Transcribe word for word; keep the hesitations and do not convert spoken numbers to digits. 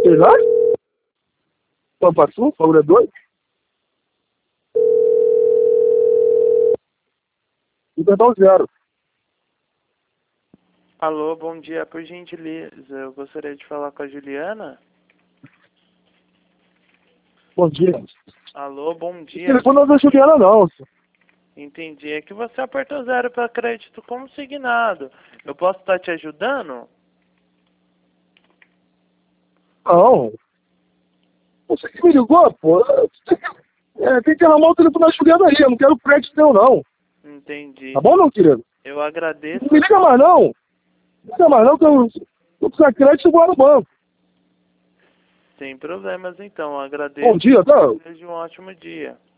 Exato? Pampa Sul, Faura dois. Liberdão zero. Alô, bom dia. Por gentileza, eu gostaria de falar com a Juliana. Bom dia. Alô, bom O dia. telefone não é da Juliana, não. Entendi. É que você apertou zero para crédito consignado. Eu posso estar te ajudando? Não. Você que me ligou, pô. É, tem que arrumar o telefone da Juliana aí. Eu não quero crédito teu, não. Entendi. Tá bom, não, querido? Eu agradeço. Não me liga mais, não. Não liga mais, não, que eu, eu precisar de crédito, eu vou no banco. Sem problemas, então. Eu agradeço. Bom dia, tá? Desejo um ótimo dia.